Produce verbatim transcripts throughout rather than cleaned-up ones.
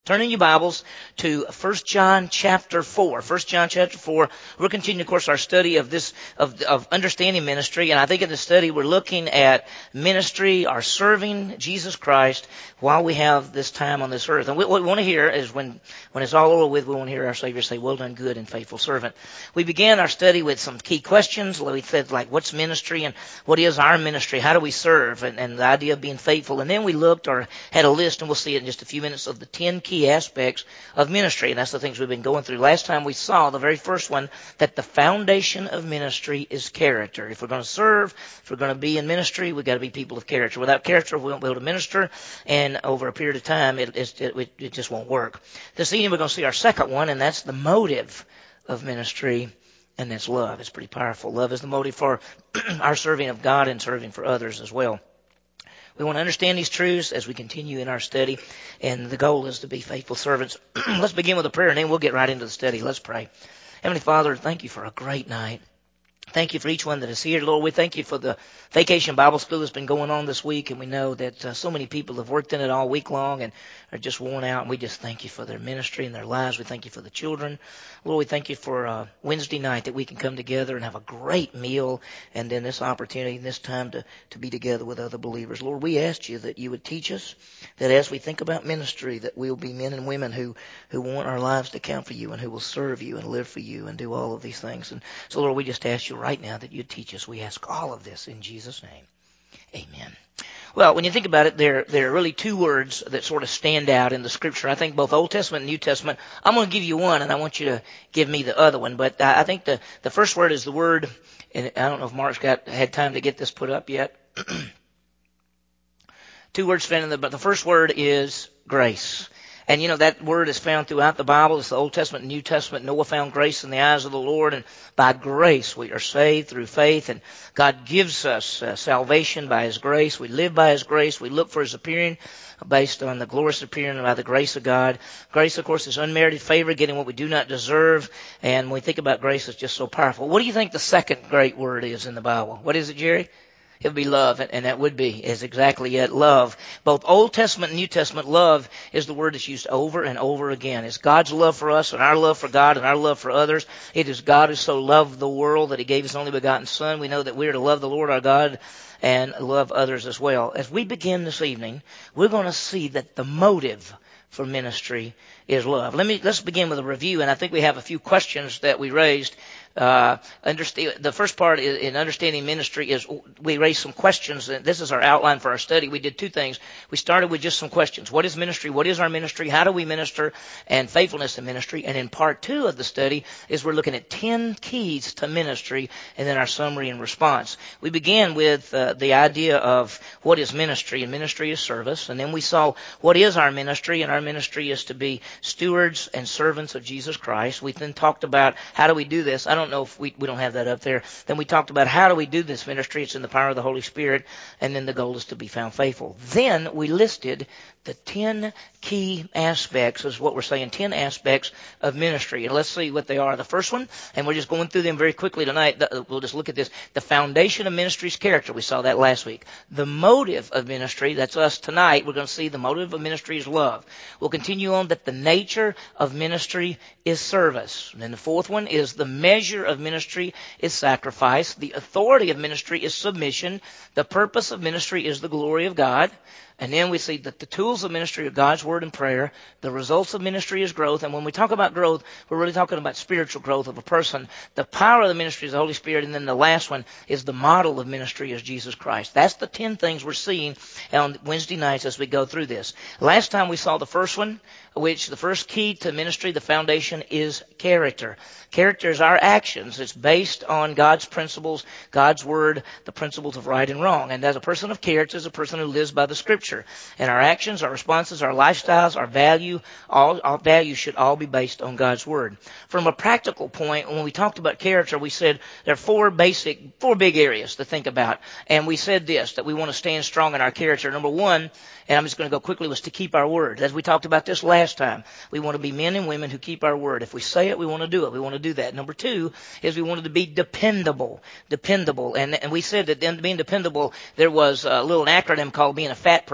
Turn in your Bibles to First John chapter four. First John chapter four. We're continuing, of course, our study of this, of, of understanding ministry. And I think in the study we're looking at ministry, our serving Jesus Christ while we have this time on this earth. And what we want to hear is when, when it's all over with, we want to hear our Savior say, "Well done, good and faithful servant." We began our study with some key questions. We said, like, what's ministry and what is our ministry? How do we serve? And, and the idea of being faithful. And then we looked or had a list, and we'll see it in just a few minutes, of the ten key aspects of ministry, and that's the things we've been going through. Last time we saw the very first one, that the foundation of ministry is character. If we're going to serve, if we're going to be in ministry, we've got to be people of character. Without character, we won't be able to minister, and over a period of time, it, it, it, it just won't work. This evening, we're going to see our second one, and that's the motive of ministry, and that's love. It's pretty powerful. Love is the motive for our serving of God and serving for others as well. We want to understand these truths as we continue in our study, and the goal is to be faithful servants. Let's begin with a prayer, and then we'll get right into the study. Let's pray. Heavenly Father, thank you for a great night. Thank you for each one that is here. Lord, we thank you for the Vacation Bible School that's been going on this week, and we know that uh, so many people have worked in it all week long and are just worn out, and we just thank you for their ministry and their lives. We thank you for the children. Lord, we thank you for uh, Wednesday night that we can come together and have a great meal, and then this opportunity and this time to, to be together with other believers. Lord, we ask you that you would teach us, that as we think about ministry, that we'll be men and women who, who want our lives to count for you and who will serve you and live for you and do all of these things. And so, Lord, we just ask you right now that you'd teach us. We ask all of this in Jesus' name. Amen. Well, when you think about it, there, there are really two words that sort of stand out in the Scripture. I think both Old Testament and New Testament. I'm going to give you one, and I want you to give me the other one. But I think the, the first word is the word, and I don't know if Mark's got had time to get this put up yet. Two words found in the, but the first word is grace. And, you know, that word is found throughout the Bible. It's the Old Testament and New Testament. Noah found grace in the eyes of the Lord, and by grace we are saved through faith, and God gives us uh, salvation by His grace. We live by His grace. We look for His appearing based on the glorious appearing by the grace of God. Grace, of course, is unmerited favor, getting what we do not deserve, and when we think about grace, it's just so powerful. What do you think the second great word is in the Bible? What is it, Jerry? It would be love, and that would be, is exactly it, love. Both Old Testament and New Testament, love is the word that's used over and over again. It's God's love for us and our love for God and our love for others. It is God who so loved the world that He gave His only begotten Son. We know that we are to love the Lord our God and love others as well. As we begin this evening, we're going to see that the motive for ministry is love. Let me, let's begin with a review, and I think we have a few questions that we raised. Uh, understand, the first part is, in understanding ministry is we raised some questions. And this is our outline for our study. We did two things. We started with just some questions. What is ministry? What is our ministry? How do we minister? And faithfulness in ministry. And in part two of the study is we're looking at ten keys to ministry, and then our summary and response. We began with uh, the idea of what is ministry, and ministry is service. And then we saw what is our ministry, and our ministry is to be stewards and servants of Jesus Christ. We then talked about how do we do this. I don't know if we, we don't have that up there. Then we talked about how do we do this ministry. It's in the power of the Holy Spirit. And then the goal is to be found faithful. Then we listed the ten key aspects, is what we're saying, ten aspects of ministry. And let's see what they are. The first one, and we're just going through them very quickly tonight. We'll just look at this. The foundation of ministry is character. We saw that last week. The motive of ministry, that's us tonight. We're going to see the motive of ministry is love. We'll continue on that the nature of ministry is service. And then the fourth one is the measure of ministry is sacrifice. The authority of ministry is submission. The purpose of ministry is the glory of God. And then we see that the tools of ministry are God's Word and prayer. The results of ministry is growth. And when we talk about growth, we're really talking about spiritual growth of a person. The power of the ministry is the Holy Spirit. And then the last one is the model of ministry is Jesus Christ. That's the ten things we're seeing on Wednesday nights as we go through this. Last time we saw the first one, which the first key to ministry, the foundation, is character. Character is our actions. It's based on God's principles, God's Word, the principles of right and wrong. And as a person of character is a person who lives by the Scripture. And our actions, our responses, our lifestyles, our value, all our values should all be based on God's Word. From a practical point, when we talked about character, we said there are four basic, four big areas to think about. And we said this, that we want to stand strong in our character. Number one, and I'm just going to go quickly, was to keep our word. As we talked about this last time, we want to be men and women who keep our word. If we say it, we want to do it. We want to do that. Number two is we wanted to be dependable. Dependable. And, and we said that in being dependable, there was a little acronym called being a fat person.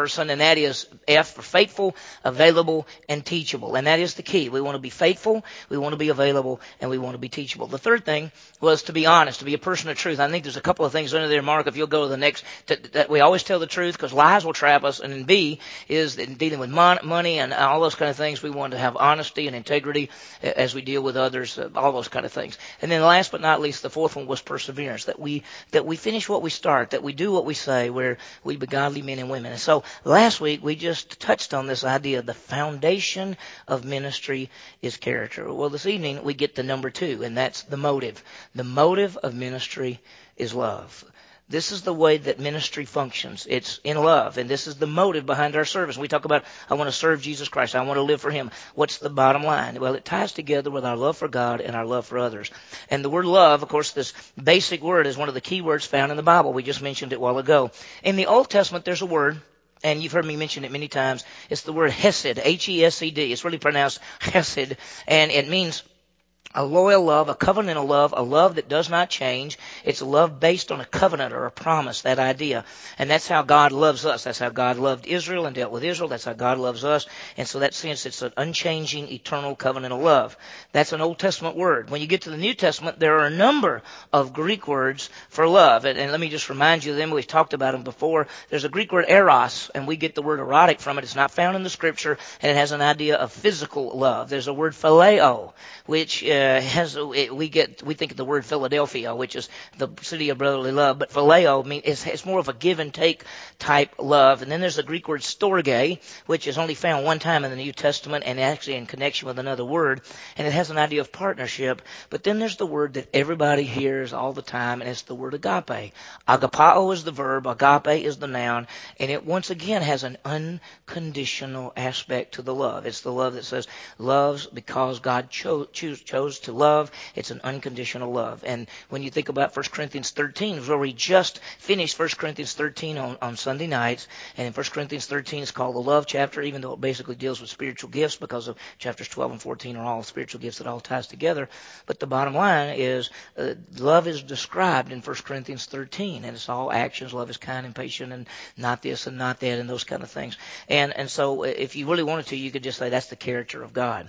person, and that is F for faithful, available, and teachable. And that is the key. We want to be faithful, we want to be available, and we want to be teachable. The third thing was to be honest, to be a person of truth. I think there's a couple of things under there, Mark, if you'll go to the next, to, that we always tell the truth because lies will trap us. And then B is in dealing with mon- money and all those kind of things. We want to have honesty and integrity as we deal with others, all those kind of things. And then last but not least, the fourth one was perseverance, that we that we finish what we start, that we do what we say, where we be godly men and women. And so last week we just touched on this idea, the foundation of ministry is character. Well, this evening we get to number two, and that's the motive. The motive of ministry is love. This is the way that ministry functions. It's in love, and this is the motive behind our service. We talk about, I want to serve Jesus Christ. I want to live for Him. What's the bottom line? Well, it ties together with our love for God and our love for others. And the word love, of course, this basic word is one of the key words found in the Bible. We just mentioned it a while ago. In the Old Testament, there's a word, and you've heard me mention it many times. It's the word hesed, H E S E D. It's really pronounced hesed, and it means a loyal love, a covenantal love, a love that does not change. It's a love based on a covenant or a promise, that idea. And that's how God loves us. That's how God loved Israel and dealt with Israel. That's how God loves us. And so that sense, it's an unchanging, eternal covenantal love. That's an Old Testament word. When you get to the New Testament, there are a number of Greek words for love. And, and let me just remind you of them. We've talked about them before. There's a Greek word eros, and we get the word erotic from it. It's not found in the Scripture, and it has an idea of physical love. There's a word phileo, which uh, has we get we think of the word Philadelphia, which is the city of brotherly love, but phileo mean it's, it's more of a give and take type love. And then there's the Greek word storge, which is only found one time in the New Testament and actually in connection with another word, and it has an idea of partnership. But then there's the word that everybody hears all the time, and it's the word agape. Agapao is the verb, agape is the noun, and it once again has an unconditional aspect to the love. It's the love that says loves because God chose choose, chose to love. It's an unconditional love. And when you think about First Corinthians thirteen, where we just finished First Corinthians thirteen on, on Sunday nights, and in First Corinthians thirteen is called the love chapter, even though it basically deals with spiritual gifts, because of chapters twelve and fourteen are all spiritual gifts that all ties together. But the bottom line is uh, love is described in First Corinthians thirteen, and it's all actions. Love is kind and patient and not this and not that and those kind of things. And, and so if you really wanted to, you could just say that's the character of God.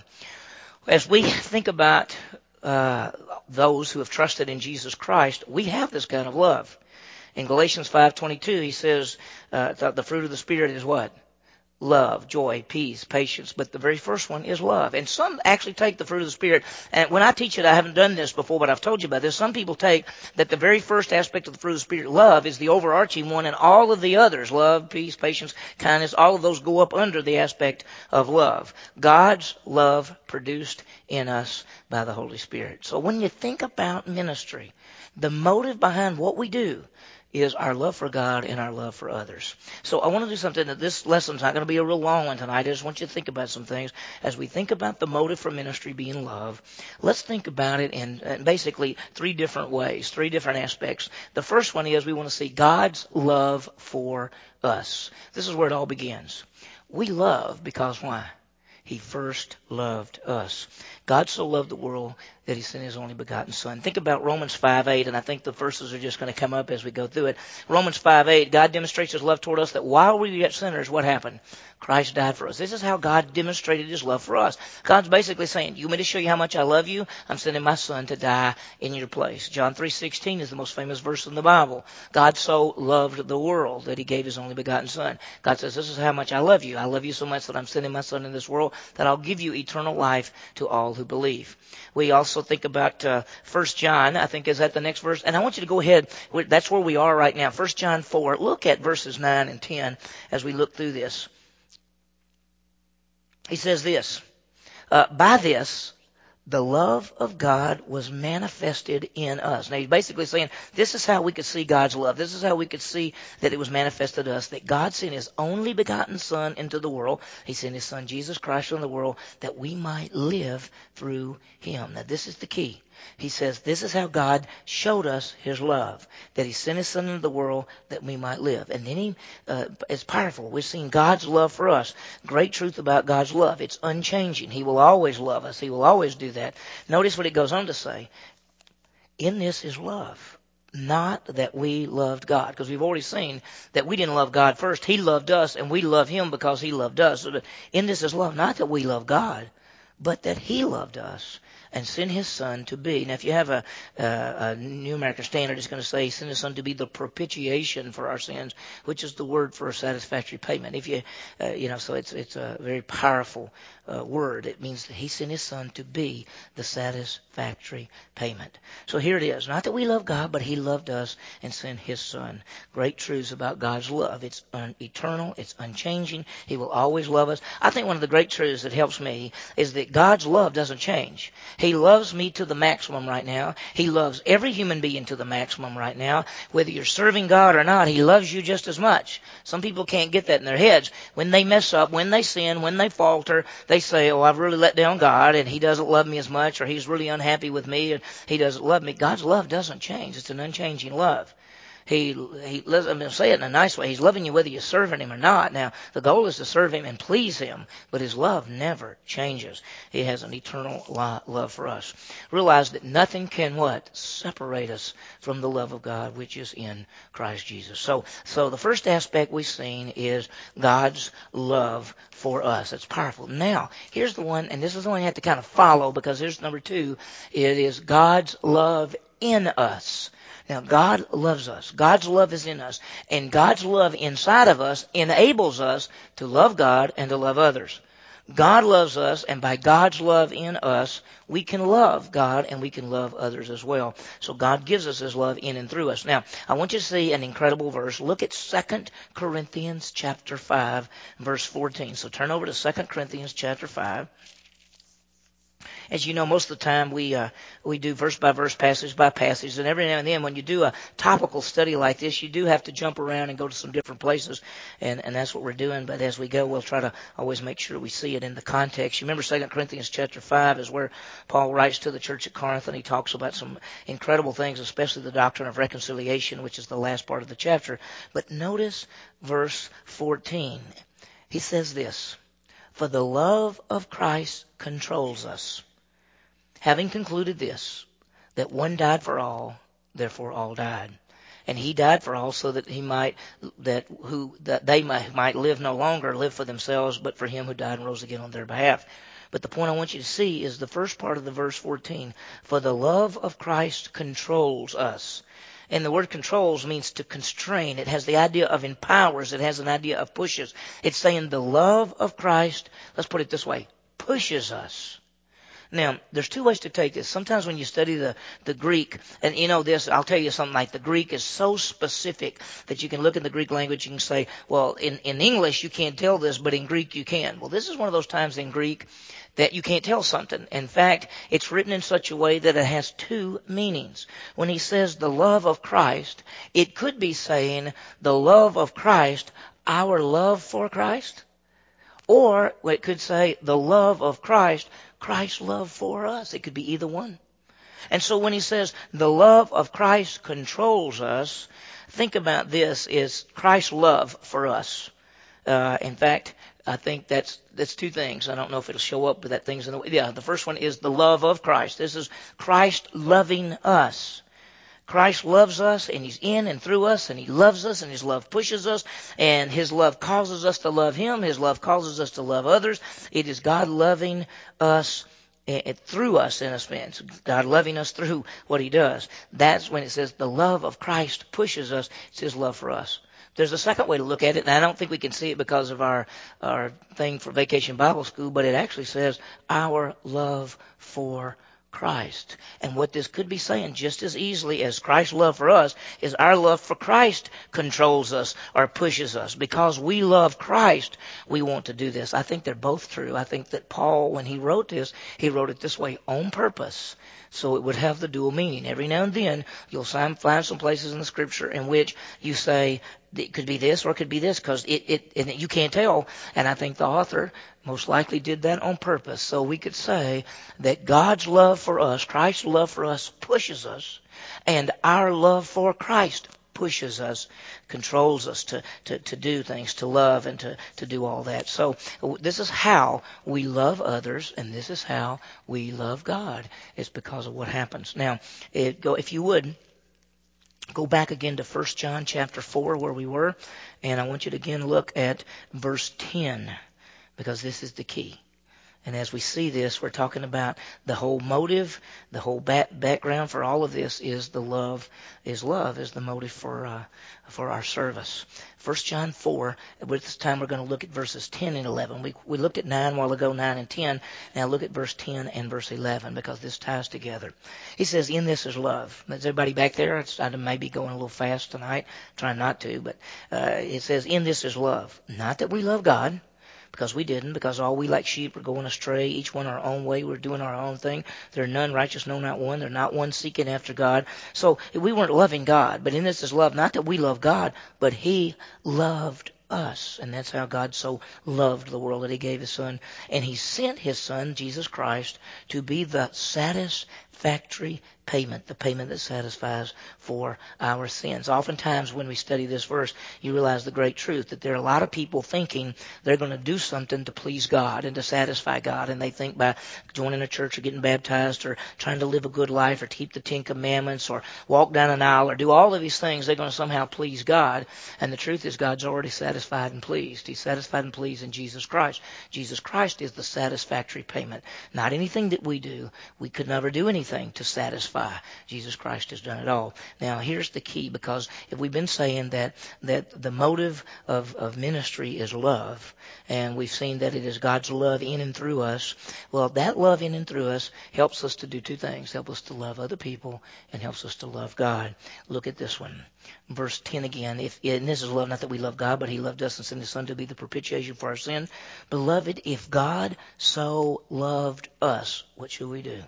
As we think about Uh, those who have trusted in Jesus Christ, we have this kind of love. In Galatians five twenty-two, he says uh, the fruit of the Spirit is what? Love, joy, peace, patience. But the very first one is love. And some actually take the fruit of the Spirit. And when I teach it, I haven't done this before, but I've told you about this. Some people take that the very first aspect of the fruit of the Spirit, love, is the overarching one, and all of the others, love, peace, patience, kindness, all of those go up under the aspect of love. God's love produced in us by the Holy Spirit. So when you think about ministry, the motive behind what we do is our love for God and our love for others. So I want to do something that this lesson's not going to be a real long one tonight. I just want you to think about some things. As we think about the motive for ministry being love, let's think about it in, in basically three different ways, three different aspects. The first one is we want to see God's love for us. This is where it all begins. We love because why? He first loved us. God so loved the world that He sent His only begotten Son. Think about Romans five eight, and I think the verses are just going to come up as we go through it. Romans five eight, God demonstrates His love toward us that while we were yet sinners, what happened? Christ died for us. This is how God demonstrated His love for us. God's basically saying, you want me to show you how much I love you? I'm sending my Son to die in your place. John three sixteen is the most famous verse in the Bible. God so loved the world that He gave His only begotten Son. God says, this is how much I love you. I love you so much that I'm sending my Son in this world that I'll give you eternal life to all who believe. We also think about uh, First John, I think is that the next verse. And I want you to go ahead. That's where we are right now. First John four. Look at verses nine and ten as we look through this. He says this, uh, by this, the love of God was manifested in us. Now he's basically saying this is how we could see God's love. This is how we could see that it was manifested to us, that God sent His only begotten Son into the world. He sent His Son Jesus Christ into the world that we might live through Him. Now this is the key. He says this is how God showed us His love, that He sent His Son into the world that we might live. And then he, uh, it's powerful. We've seen God's love for us. Great truth about God's love. It's unchanging. He will always love us. He will always do that. Notice what it goes on to say. In this is love. not that we loved God, because we've already seen that we didn't love God first. He loved us, and we love him because he loved us. So that in this is love, not that we love God, but that he loved us and sent his son to be. Now, if you have a, a, a New American Standard, it's going to say, sent his son to be the propitiation for our sins, which is the word for a satisfactory payment. If you, uh, you know, so it's it's a very powerful uh, word. It means that he sent his son to be the satisfactory payment. So here it is. Not that we love God, but he loved us and sent his son. Great truths about God's love. It's un- eternal. It's unchanging. He will always love us. I think one of the great truths that helps me is that God's love doesn't change. He loves me to the maximum right now. He loves every human being to the maximum right now. Whether you're serving God or not, he loves you just as much. Some people can't get that in their heads. When they mess up, when they sin, when they falter, they say, oh, I've really let down God and he doesn't love me as much, or he's really unhappy with me and he doesn't love me. God's love doesn't change. It's an unchanging love. He, he, I'm going to say it in a nice way. He's loving you whether you're serving him or not. Now, the goal is to serve him and please him, but his love never changes. He has an eternal love for us. Realize that nothing can what? Separate us from the love of God, which is in Christ Jesus. So, so the first aspect we've seen is God's love for us. It's powerful. Now, here's the one, and this is the one you have to kind of follow, because here's number two. It is God's love in us. Now, God loves us. God's love is in us. And God's love inside of us enables us to love God and to love others. God loves us, and by God's love in us, we can love God and we can love others as well. So God gives us his love in and through us. Now, I want you to see an incredible verse. Look at Second Corinthians chapter five, verse fourteen. So turn over to Second Corinthians chapter five. As you know, most of the time we uh, we do verse by verse, passage by passage, and every now and then when you do a topical study like this, you do have to jump around and go to some different places, and, and that's what we're doing. But as we go, we'll try to always make sure we see it in the context. You remember Second Corinthians chapter five is where Paul writes to the church at Corinth, and he talks about some incredible things, especially the doctrine of reconciliation, which is the last part of the chapter. But notice verse fourteen. He says this, "For the love of Christ controls us, having concluded this, that one died for all, therefore all died. And he died for all, so that he might, that who, that they might, might live no longer, live for themselves, but for him who died and rose again on their behalf." But the point I want you to see is the first part of the verse fourteen. For the love of Christ controls us. And the word controls means to constrain. It has the idea of empowers. It has an idea of pushes. It's saying the love of Christ, let's put it this way, pushes us. Now, there's two ways to take this. Sometimes when you study the, the Greek, and you know this, I'll tell you something like the Greek is so specific that you can look in the Greek language and say, well, in, in English you can't tell this, but in Greek you can. Well, this is one of those times in Greek that you can't tell something. In fact, it's written in such a way that it has two meanings. When he says the love of Christ, it could be saying the love of Christ, our love for Christ. Or it could say the love of Christ, Christ's love for us. It could be either one. And so when he says the love of Christ controls us, think about this is Christ's love for us. Uh, in fact, I think that's that's two things. I don't know if it'll show up, but that thing's in the way. Yeah, the first one is the love of Christ. This is Christ loving us. Christ loves us, and he's in and through us, and he loves us, and his love pushes us, and his love causes us to love him. His love causes us to love others. It is God loving us through us in a sense. God loving us through what he does. That's when it says the love of Christ pushes us. It's his love for us. There's a second way to look at it, and I don't think we can see it because of our, our thing for Vacation Bible School, but it actually says our love for Christ. And what this could be saying just as easily as Christ's love for us is our love for Christ controls us or pushes us. Because we love Christ, we want to do this. I think they're both true. I think that Paul, when he wrote this, he wrote it this way on purpose. So it would have the dual meaning. Every now and then, you'll find some places in the Scripture in which you say, it could be this or it could be this, because it, it, it, you can't tell. And I think the author most likely did that on purpose. So we could say that God's love for us, Christ's love for us, pushes us, and our love for Christ pushes us, controls us to, to, to do things, to love and to, to do all that. So this is how we love others, and this is how we love God. It's because of what happens. Now, it go, if you would, Go back again to First John chapter four where we were, and I want you to again look at verse ten, because this is the key. And as we see this, we're talking about the whole motive, the whole back, background for all of this is the love, is love is the motive for uh, for our service. First John four, this time we're going to look at verses ten and eleven. We we looked at nine a while ago, nine and ten. Now look at verse ten and verse eleven, because this ties together. He says, in this is love. Is everybody back there? It's, I may be going a little fast tonight, trying not to, but uh, it says, in this is love. Not that we love God, because we didn't, because all we like sheep are going astray, each one our own way, we're doing our own thing. There are none righteous, no, not one. There are not one seeking after God. So we weren't loving God, but in this is love, not that we love God, but He loved us. And that's how God so loved the world, that He gave His Son. And He sent His Son, Jesus Christ, to be the satisfactory payment, the payment that satisfies for our sins. Oftentimes when we study this verse, you realize the great truth that there are a lot of people thinking they're going to do something to please God and to satisfy God, and they think by joining a church or getting baptized or trying to live a good life or keep the Ten Commandments or walk down an aisle or do all of these things, they're going to somehow please God. And the truth is, God's already satisfied and pleased. He's satisfied and pleased in Jesus Christ. Jesus Christ is the satisfactory payment. Not anything that we do. We could never do anything to satisfy. Jesus Christ has done it all. Now, here's the key, because if we've been saying that that the motive of, of ministry is love, and we've seen that it is God's love in and through us, well, that love in and through us helps us to do two things. Helps us to love other people and helps us to love God. Look at this one. Verse ten again. If, and this is love, not that we love God, but He loved us and sent His Son to be the propitiation for our sin. Beloved, if God so loved us, what should we do?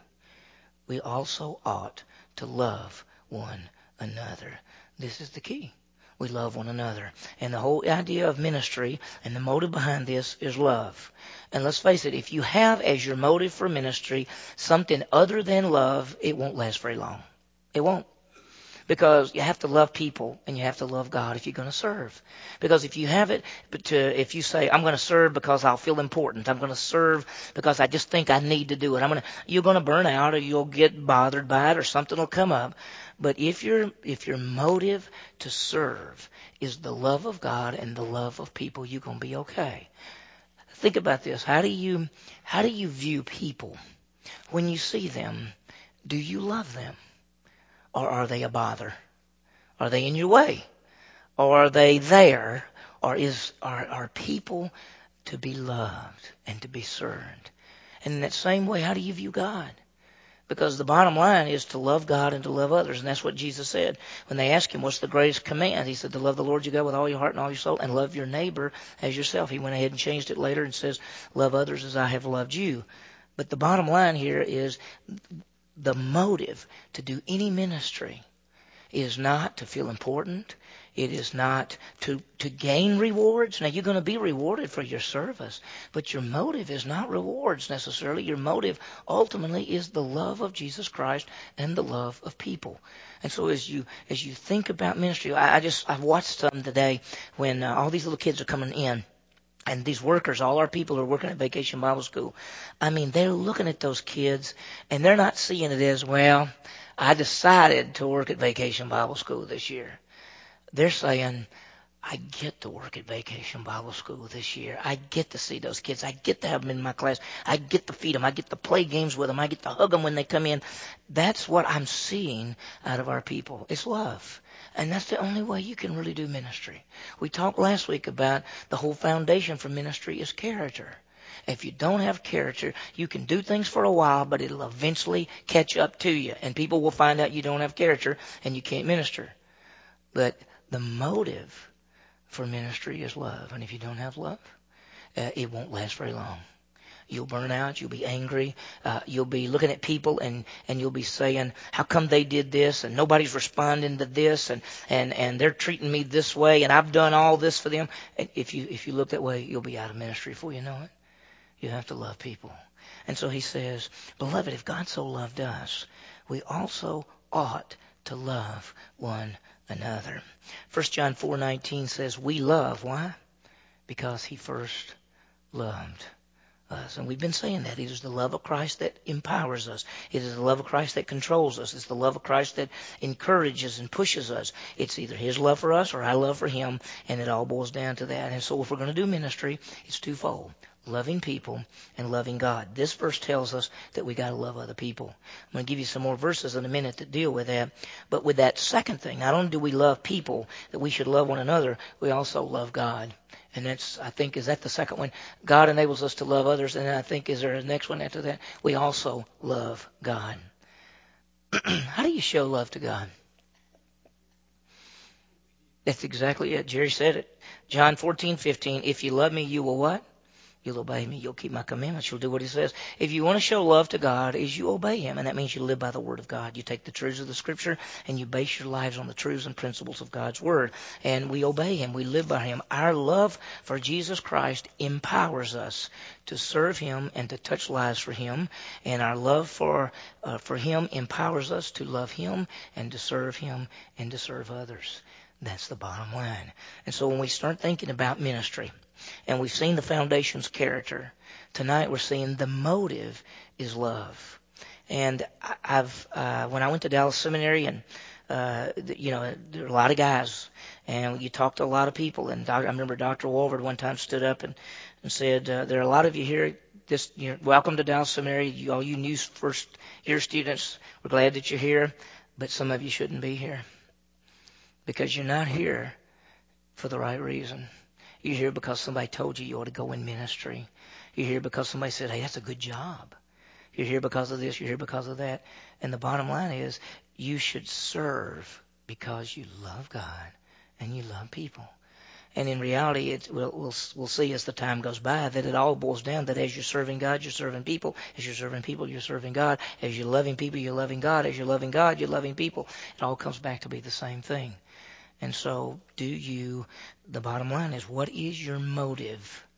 We also ought to love one another. This is the key. We love one another. And the whole idea of ministry and the motive behind this is love. And let's face it, if you have as your motive for ministry something other than love, it won't last very long. It won't. Because you have to love people and you have to love God if you're going to serve. Because if you have it, but to, if you say, I'm going to serve because I'll feel important, I'm going to serve because I just think I need to do it, I'm going to, you're going to burn out or you'll get bothered by it or something will come up. But if your if your motive to serve is the love of God and the love of people, you're going to be okay. Think about this. How do you how do you view people when you see them? Do you love them? Or are they a bother? Are they in your way? Or are they there? Or is are, are people to be loved and to be served? And in that same way, how do you view God? Because the bottom line is to love God and to love others. And that's what Jesus said. When they asked Him, what's the greatest command? He said to love the Lord your God with all your heart and all your soul and love your neighbor as yourself. He went ahead and changed it later and says, love others as I have loved you. But the bottom line here is the motive to do any ministry is not to feel important. It is not to, to gain rewards. Now, you're going to be rewarded for your service, but your motive is not rewards necessarily. Your motive ultimately is the love of Jesus Christ and the love of people. And so as you as you think about ministry, I, I just I've watched some today when uh, all these little kids are coming in. And these workers, all our people who are working at Vacation Bible School, I mean, they're looking at those kids and they're not seeing it as, well, I decided to work at Vacation Bible School this year. They're saying, I get to work at Vacation Bible School this year. I get to see those kids. I get to have them in my class. I get to feed them. I get to play games with them. I get to hug them when they come in. That's what I'm seeing out of our people. It's love. And that's the only way you can really do ministry. We talked last week about the whole foundation for ministry is character. If you don't have character, you can do things for a while, but it'll eventually catch up to you. And people will find out you don't have character and you can't minister. But the motive for ministry is love. And if you don't have love, uh, it won't last very long. You'll burn out. You'll be angry. Uh, you'll be looking at people and, and you'll be saying, how come they did this and nobody's responding to this and, and, and they're treating me this way and I've done all this for them. And if you, if you look that way, you'll be out of ministry before you know it. You have to love people. And so he says, beloved, if God so loved us, we also ought to love one another. First John four nineteen says, we love. Why? Because He first loved us. And we've been saying that. It is the love of Christ that empowers us. It is the love of Christ that controls us. It's the love of Christ that encourages and pushes us. It's either His love for us or our love for Him, and it all boils down to that. And so if we're going to do ministry, it's twofold. Loving people and loving God. This verse tells us that we got to love other people. I'm going to give you some more verses in a minute that deal with that. But with that second thing, not only do we love people, that we should love one another, we also love God. And that's, I think, is that the second one? God enables us to love others. And I think, is there a next one after that? We also love God. How do you show love to God? That's exactly it. Jerry said it. John fourteen fifteen. If you love me, you will what? You'll obey me. You'll keep my commandments. You'll do what He says. If you want to show love to God, is you obey Him. And that means you live by the Word of God. You take the truths of the Scripture and you base your lives on the truths and principles of God's Word. And we obey Him. We live by Him. Our love for Jesus Christ empowers us to serve Him and to touch lives for Him. And our love for, uh, for Him empowers us to love Him and to serve Him and to serve others. That's the bottom line. And so when we start thinking about ministry, and we've seen the foundation's character, tonight we're seeing the motive is love. And I've uh, when I went to Dallas Seminary, and uh, you know, there were a lot of guys, and you talk to a lot of people. And I remember Doctor Walford one time stood up and, and said, uh, "There are a lot of you here. This, you're welcome to Dallas Seminary. You, all you new first year students, we're glad that you're here, but some of you shouldn't be here because you're not here for the right reason." You're here because somebody told you you ought to go in ministry. You're here because somebody said, hey, that's a good job. You're here because of this. You're here because of that. And the bottom line is you should serve because you love God and you love people. And in reality, it, we'll, we'll, we'll see as the time goes by that it all boils down that as you're serving God, you're serving people. As you're serving people, you're serving God. As you're loving people, you're loving God. As you're loving God, you're loving people. It all comes back to be the same thing. And so do you, the bottom line is, what is your motive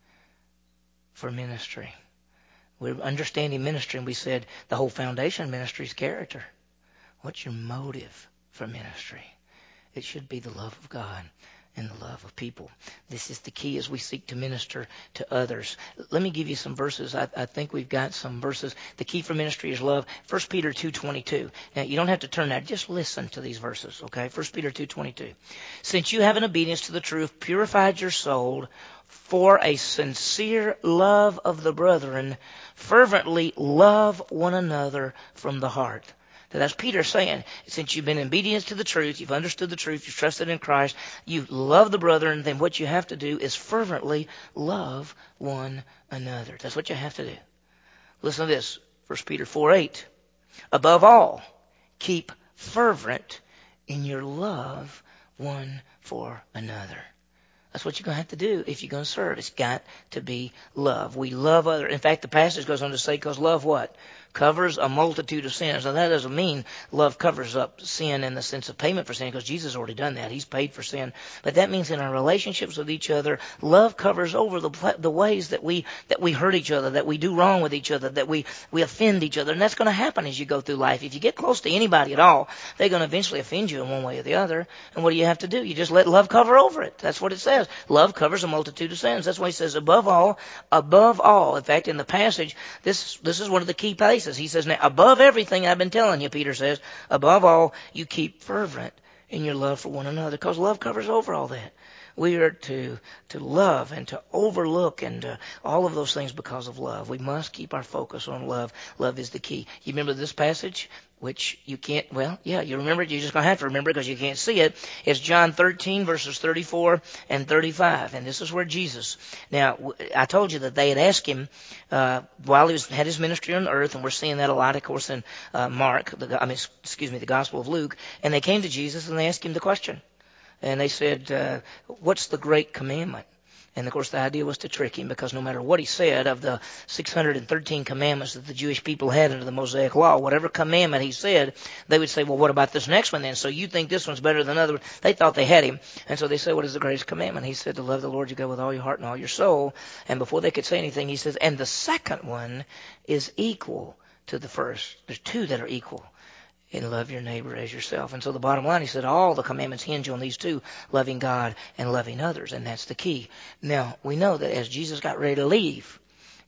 for ministry? We're understanding ministry, and we said the whole foundation of ministry is character. What's your motive for ministry? It should be the love of God and the love of people. This is the key as we seek to minister to others. Let me give you some verses. I, I think we've got some verses. The key for ministry is love. First Peter two twenty-two. Now, you don't have to turn that. Just listen to these verses, okay? First Peter two twenty-two. Since you have in obedience to the truth purified your soul for a sincere love of the brethren, fervently love one another from the heart. So that's Peter saying, since you've been in obedience to the truth, you've understood the truth, you've trusted in Christ, you love the brethren, then what you have to do is fervently love one another. That's what you have to do. Listen to this, First Peter four eight. Above all, keep fervent in your love one for another. That's what you're going to have to do if you're going to serve. It's got to be love. We love other. In fact, the passage goes on to say, because love what? Covers a multitude of sins. Now, that doesn't mean love covers up sin in the sense of payment for sin, because Jesus has already done that. He's paid for sin. But that means in our relationships with each other, love covers over the the ways that we that we hurt each other, that we do wrong with each other, that we, we offend each other. And that's going to happen as you go through life. If you get close to anybody at all, they're going to eventually offend you in one way or the other. And what do you have to do? You just let love cover over it. That's what it says. Love covers a multitude of sins. That's why he says above all, above all. In fact, in the passage, this, this is one of the key places. He says, now, above everything I've been telling you, Peter says, above all, you keep fervent in your love for one another, because love covers over all that. We are to to love and to overlook and uh, all of those things because of love. We must keep our focus on love. Love is the key. You remember this passage, which you can't, well, yeah, you remember it. You're just going to have to remember it because you can't see it. It's John thirteen, verses thirty-four and thirty-five. And this is where Jesus, now, I told you that they had asked him uh, while he was, had his ministry on earth, and we're seeing that a lot, of course, in uh, Mark, the, I mean, excuse me, the Gospel of Luke. And they came to Jesus and they asked him the question. And they said, uh, what's the great commandment? And, of course, the idea was to trick him, because no matter what he said of the six hundred thirteen commandments that the Jewish people had under the Mosaic Law, whatever commandment he said, they would say, well, what about this next one then? So you think this one's better than the other? They thought they had him. And so they said, what is the greatest commandment? He said, to love the Lord your God with all your heart and all your soul. And before they could say anything, he says, and the second one is equal to the first. There's two that are equal. And love your neighbor as yourself. And so the bottom line, he said, all the commandments hinge on these two, loving God and loving others. And that's the key. Now, we know that as Jesus got ready to leave,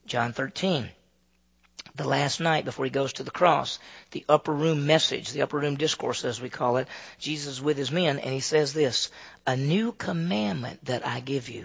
John thirteen. The last night before he goes to the cross, the upper room message, the upper room discourse as we call it, Jesus with his men, and he says this, a new commandment that I give you,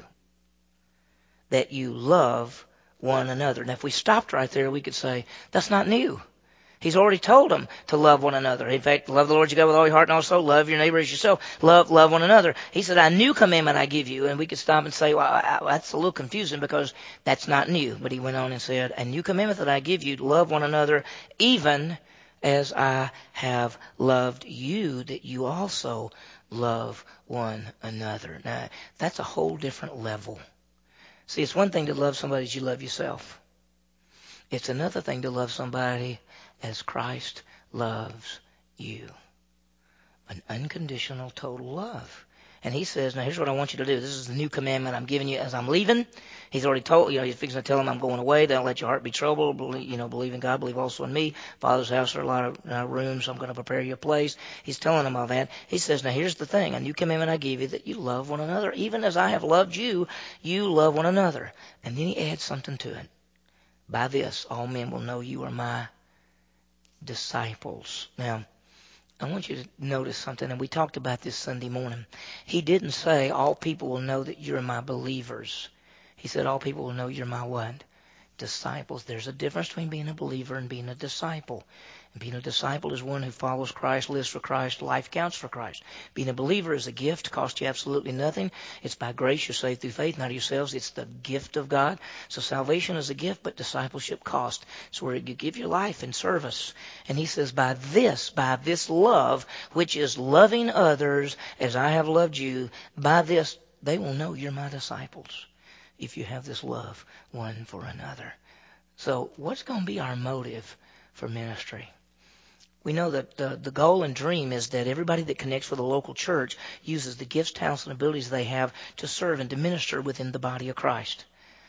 that you love one another. Now if we stopped right there, we could say, that's not new. He's already told them to love one another. In fact, love the Lord your God with all your heart and all soul. Love your neighbor as yourself. Love, love one another. He said, a new commandment I give you. And we could stop and say, well, I, I, that's a little confusing because that's not new. But he went on and said, a new commandment that I give you, to love one another, even as I have loved you, that you also love one another. Now, that's a whole different level. See, it's one thing to love somebody as you love yourself. It's another thing to love somebody as Christ loves you. An unconditional, total love. And he says, now here's what I want you to do. This is the new commandment I'm giving you as I'm leaving. He's already told, you know, he's fixing to tell him I'm going away. Don't let your heart be troubled. Believe, you know, believe in God. Believe also in me. Father's house are a lot of uh, rooms. I'm going to prepare you a place. He's telling them all that. He says, now here's the thing. A new commandment I give you, that you love one another. Even as I have loved you, you love one another. And then he adds something to it. By this, all men will know you are my disciples. Now, I want you to notice something, and we talked about this Sunday morning. He didn't say all people will know that you're my believers. He said all people will know you're my what? Disciples. There's a difference between being a believer and being a disciple. And being a disciple is one who follows Christ, lives for Christ, life counts for Christ. Being a believer is a gift, costs you absolutely nothing. It's by grace you're saved through faith, not of yourselves. It's the gift of God. So salvation is a gift, but discipleship costs. It's where you give your life in service. And he says, by this, by this love, which is loving others as I have loved you, by this they will know you're my disciples. If you have this love one for another. So what's going to be our motive for ministry? We know that the, the goal and dream is that everybody that connects with a local church uses the gifts, talents, and abilities they have to serve and to minister within the body of Christ.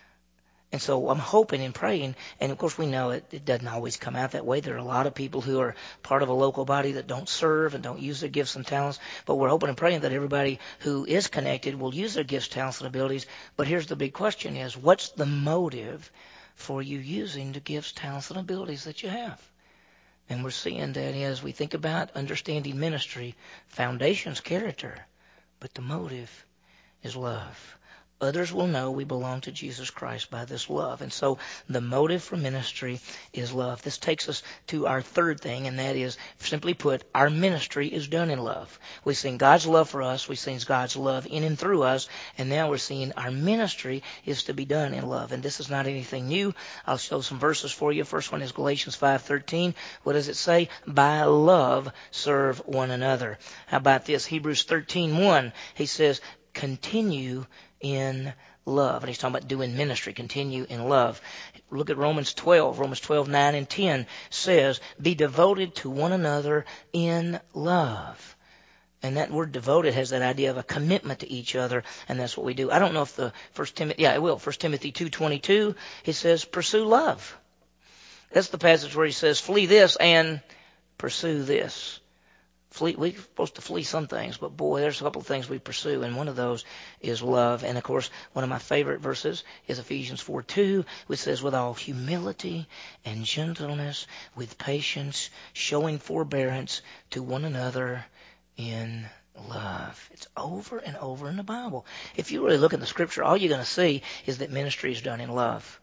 And so I'm hoping and praying, and of course we know it, it doesn't always come out that way. There are a lot of people who are part of a local body that don't serve and don't use their gifts and talents. But we're hoping and praying that everybody who is connected will use their gifts, talents, and abilities. But here's the big question is, what's the motive for you using the gifts, talents, and abilities that you have? And we're seeing that as we think about understanding ministry, foundation's character, but the motive is love. Others will know we belong to Jesus Christ by this love. And so the motive for ministry is love. This takes us to our third thing, and that is, simply put, our ministry is done in love. We've seen God's love for us. We've seen God's love in and through us. And now we're seeing our ministry is to be done in love. And this is not anything new. I'll show some verses for you. First one is Galatians five thirteen. What does it say? By love serve one another. How about this? Hebrews thirteen one. He says, continue in love. And he's talking about doing ministry. Continue in love. Look at Romans twelve. Romans twelve, nine and ten says, be devoted to one another in love. And that word devoted has that idea of a commitment to each other, and that's what we do. I don't know if the First Timothy, yeah, it will. First Timothy two twenty-two, it says, pursue love. That's the passage where he says, flee this and pursue this. Flee, we're supposed to flee some things, but boy, there's a couple of things we pursue, and one of those is love. And of course, one of my favorite verses is Ephesians four two, which says, with all humility and gentleness, with patience, showing forbearance to one another in love. It's over and over in the Bible. If you really look at the Scripture, all you're going to see is that ministry is done in love.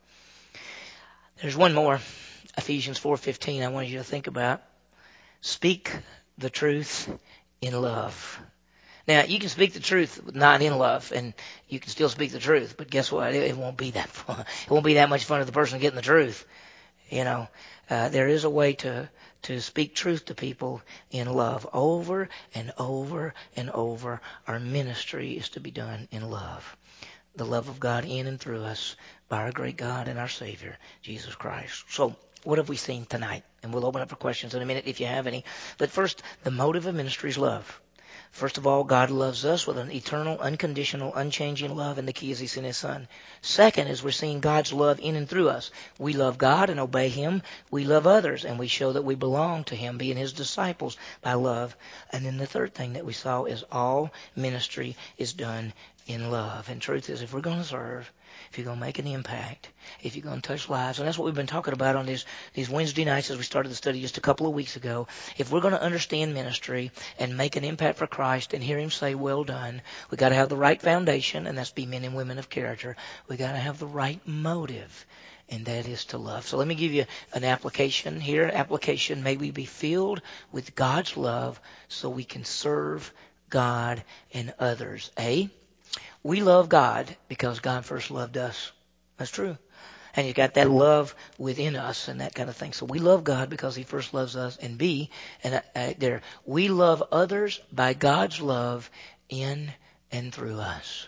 There's one more, Ephesians four fifteen, I wanted you to think about. Speak the truth in love. Now, you can speak the truth not in love, and you can still speak the truth, but guess what? It, it won't be that fun. It won't be that much fun to the person getting the truth. You know, uh, there is a way to, to speak truth to people in love. Over and over and over, our ministry is to be done in love. The love of God in and through us by our great God and our Savior, Jesus Christ. So, what have we seen tonight? And we'll open up for questions in a minute if you have any. But first, the motive of ministry is love. First of all, God loves us with an eternal, unconditional, unchanging love, and the key is He sent His Son. Second is we're seeing God's love in and through us. We love God and obey Him. We love others, and we show that we belong to Him, being His disciples by love. And then the third thing that we saw is all ministry is done in love. And truth is, if we're going to serve, if you're going to make an impact, if you're going to touch lives, and that's what we've been talking about on these, these Wednesday nights as we started the study just a couple of weeks ago, if we're going to understand ministry and make an impact for Christ and hear Him say, well done, we've got to have the right foundation, and that's be men and women of character. We've got to have the right motive, and that is to love. So let me give you an application here. Application, may we be filled with God's love so we can serve God and others. A, we love God because God first loved us. That's true. And you've got that love within us and that kind of thing. So we love God because He first loves us. And B, and uh, there, we love others by God's love in and through us.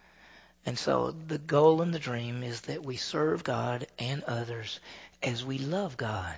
And so the goal and the dream is that we serve God and others as we love God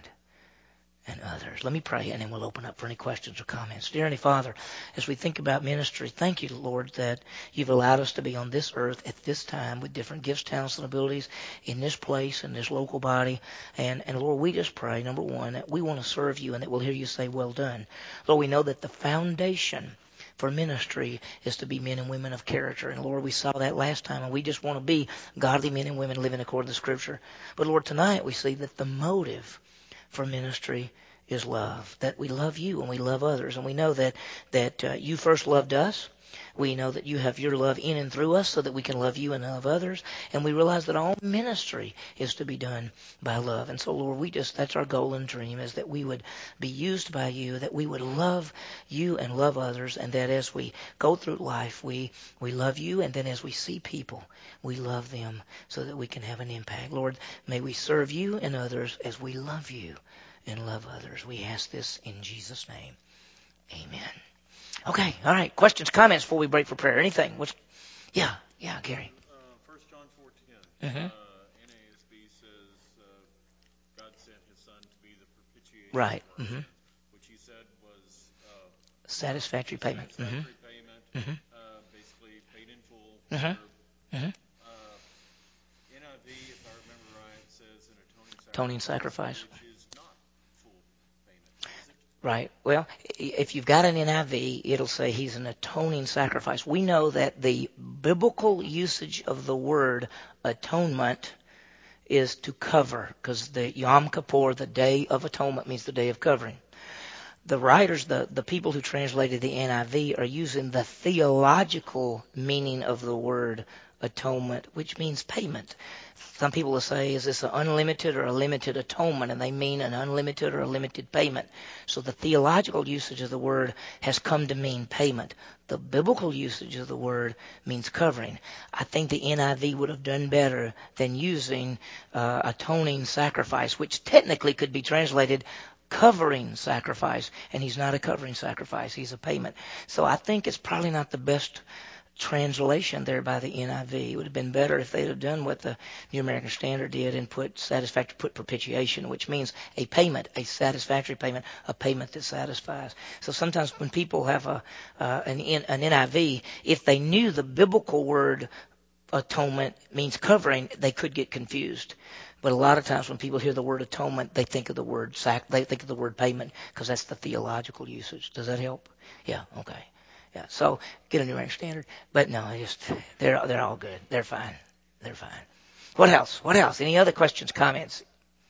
and others. Let me pray, and then we'll open up for any questions or comments. Dear Heavenly Father, as we think about ministry, thank you, Lord, that You've allowed us to be on this earth at this time with different gifts, talents, and abilities in this place, in this local body. And, and Lord, we just pray, number one, that we want to serve You and that we'll hear You say, well done. Lord, we know that the foundation for ministry is to be men and women of character. And Lord, we saw that last time, and we just want to be godly men and women living according to Scripture. But Lord, tonight we see that the motive for ministry is love, that we love You and we love others. And we know that, that uh, You first loved us. We know that You have Your love in and through us so that we can love You and love others. And we realize that all ministry is to be done by love. And so, Lord, we just, that's our goal and dream, is that we would be used by You, that we would love You and love others, and that as we go through life, we, we love You, and then as we see people, we love them so that we can have an impact. Lord, may we serve You and others as we love You and love others. We ask this in Jesus' name. Amen. Okay, all right. Questions, comments before we break for prayer? Anything? What's, yeah, yeah, Gary. Uh, First John four ten. Mm-hmm. Uh, N A S B says uh, God sent His Son to be the propitiation Right. for our Mm-hmm. sins, which He said was uh, Satisfactory payment. satisfactory Mm-hmm. payment, Mm-hmm. uh, basically paid in full. Mm-hmm. For, Mm-hmm. uh, N I V, if I remember right, says an atoning sacrifice, Atoning sacrifice. which is not full payment, is it? Right. Well, if you've got an N I V, it'll say He's an atoning sacrifice. We know that the biblical usage of the word atonement is to cover, because the Yom Kippur, the Day of Atonement, means the Day of Covering. The writers, the, the people who translated the N I V, are using the theological meaning of the word atonement, which means payment. Some people will say, is this an unlimited or a limited atonement? And they mean an unlimited or a limited payment. So the theological usage of the word has come to mean payment. The biblical usage of the word means covering. I think the N I V would have done better than using uh, atoning sacrifice, which technically could be translated covering sacrifice. And He's not a covering sacrifice. He's a payment. So I think it's probably not the best translation there by the N I V. It would have been better if they'd have done what the New American Standard did and put satisfactory, put propitiation, which means a payment, a satisfactory payment, a payment that satisfies. So sometimes when people have a uh, an, an N I V, if they knew the biblical word atonement means covering, they could get confused. But a lot of times when people hear the word atonement, they think of the word sac, they think of the word payment, because that's the theological usage. Does that help? Yeah. Okay. Yeah, so get a New American Standard. But no, I just they're they're all good. They're fine. They're fine. What else? What else? Any other questions, comments?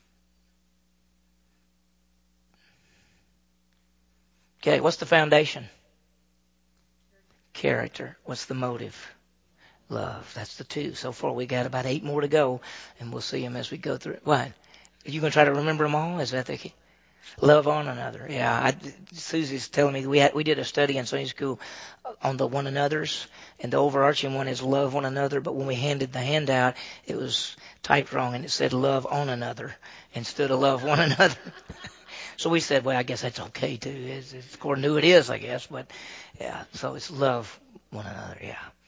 Okay, what's the foundation? Character. What's the motive? Love. That's the two. So far we got about eight more to go, and we'll see them as we go through. What? Are you going to try to remember them all? Is that the key? Love on another. Yeah, I, Susie's telling me we had, we did a study in Sunday school on the one another's, and the overarching one is love one another. But when we handed the handout, it was typed wrong, and it said love on another instead of love one another. So we said, well, I guess that's okay too. It's, it's according to who it is, I guess. But yeah, so it's love one another. Yeah.